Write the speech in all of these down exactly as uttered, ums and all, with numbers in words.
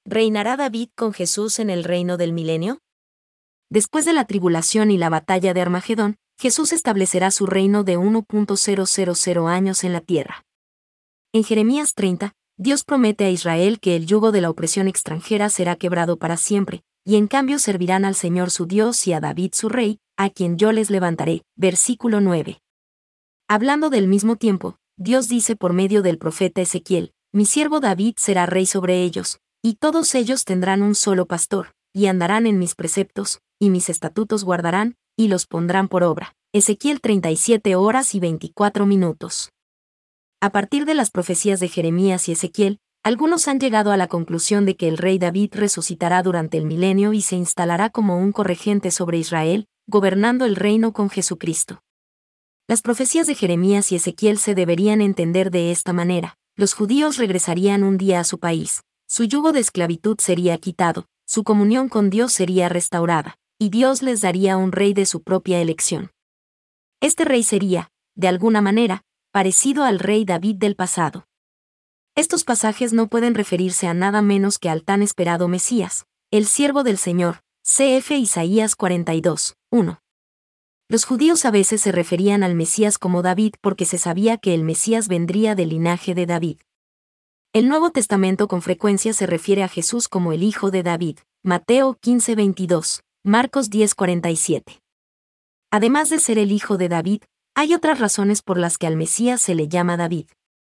¿Reinará David con Jesús en el reino del milenio? Después de la tribulación y la batalla de Armagedón, Jesús establecerá su reino de mil años en la tierra. En Jeremías treinta, Dios promete a Israel que el yugo de la opresión extranjera será quebrado para siempre, y en cambio servirán al Señor su Dios y a David su rey, a quien yo les levantaré. Versículo nueve. Hablando del mismo tiempo, Dios dice por medio del profeta Ezequiel: mi siervo David será rey sobre ellos, y todos ellos tendrán un solo pastor, y andarán en mis preceptos, y mis estatutos guardarán, y los pondrán por obra. Ezequiel treinta y siete horas y veinticuatro minutos. A partir de las profecías de Jeremías y Ezequiel, algunos han llegado a la conclusión de que el rey David resucitará durante el milenio y se instalará como un corregente sobre Israel, gobernando el reino con Jesucristo. Las profecías de Jeremías y Ezequiel se deberían entender de esta manera: los judíos regresarían un día a su país, su yugo de esclavitud sería quitado, su comunión con Dios sería restaurada, y Dios les daría un rey de su propia elección. Este rey sería, de alguna manera, parecido al rey David del pasado. Estos pasajes no pueden referirse a nada menos que al tan esperado Mesías, el siervo del Señor, cf. Isaías cuarenta y dos, uno. Los judíos a veces se referían al Mesías como David porque se sabía que el Mesías vendría del linaje de David. El Nuevo Testamento con frecuencia se refiere a Jesús como el Hijo de David, Mateo quince veintidós, Marcos diez cuarenta y siete. Además de ser el Hijo de David, hay otras razones por las que al Mesías se le llama David.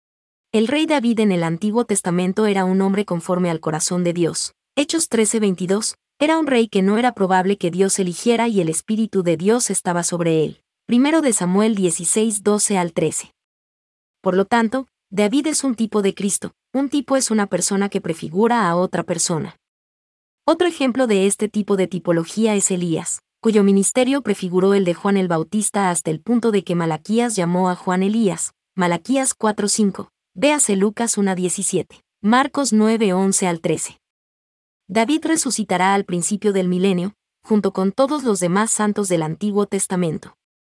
El rey David en el Antiguo Testamento era un hombre conforme al corazón de Dios. Hechos trece veintidós, era un rey que no era probable que Dios eligiera y el Espíritu de Dios estaba sobre él. Primero de Samuel dieciséis doce al trece. Por lo tanto, David es un tipo de Cristo, un tipo es una persona que prefigura a otra persona. Otro ejemplo de este tipo de tipología es Elías, cuyo ministerio prefiguró el de Juan el Bautista hasta el punto de que Malaquías llamó a Juan Elías. Malaquías cuatro cinco, véase Lucas uno diecisiete, Marcos nueve once al trece. David resucitará al principio del milenio, junto con todos los demás santos del Antiguo Testamento.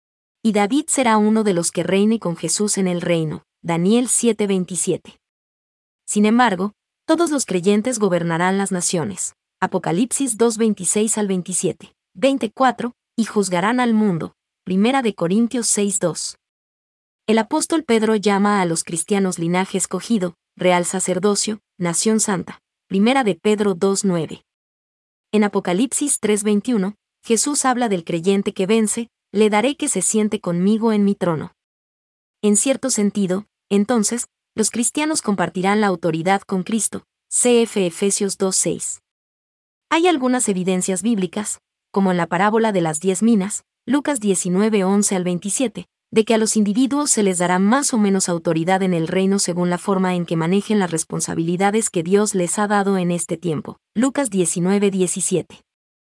Y David será uno de los que reine con Jesús en el reino. Daniel siete veintisiete. Sin embargo, todos los creyentes gobernarán las naciones. Apocalipsis dos veintiséis al veintisiete, veinticuatro, y juzgarán al mundo. Primera de Corintios seis dos. El apóstol Pedro llama a los cristianos linaje escogido, real sacerdocio, nación santa. Primera de Pedro dos nueve. En Apocalipsis tres veintiuno, Jesús habla del creyente que vence: le daré que se siente conmigo en mi trono. En cierto sentido, entonces, los cristianos compartirán la autoridad con Cristo, cf. Efesios dos seis. Hay algunas evidencias bíblicas, como en la parábola de las diez minas, Lucas diecinueve once al veintisiete, de que a los individuos se les dará más o menos autoridad en el reino según la forma en que manejen las responsabilidades que Dios les ha dado en este tiempo. Lucas diecinueve diecisiete.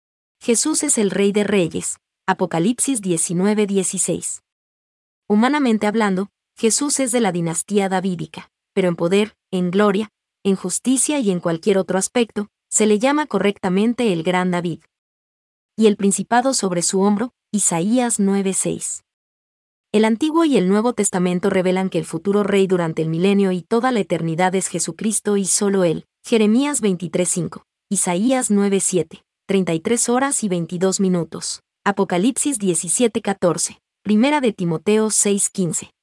Jesús es el Rey de Reyes. Apocalipsis diecinueve dieciséis. Humanamente hablando, Jesús es de la dinastía davídica, pero en poder, en gloria, en justicia y en cualquier otro aspecto, se le llama correctamente el Gran David. Y el principado sobre su hombro, Isaías nueve seis. El Antiguo y el Nuevo Testamento revelan que el futuro rey durante el milenio y toda la eternidad es Jesucristo y solo Él. Jeremías veintitrés cinco, Isaías nueve siete, treinta y tres horas y veintidós minutos, Apocalipsis diecisiete catorce, Primera de Timoteo seis quince.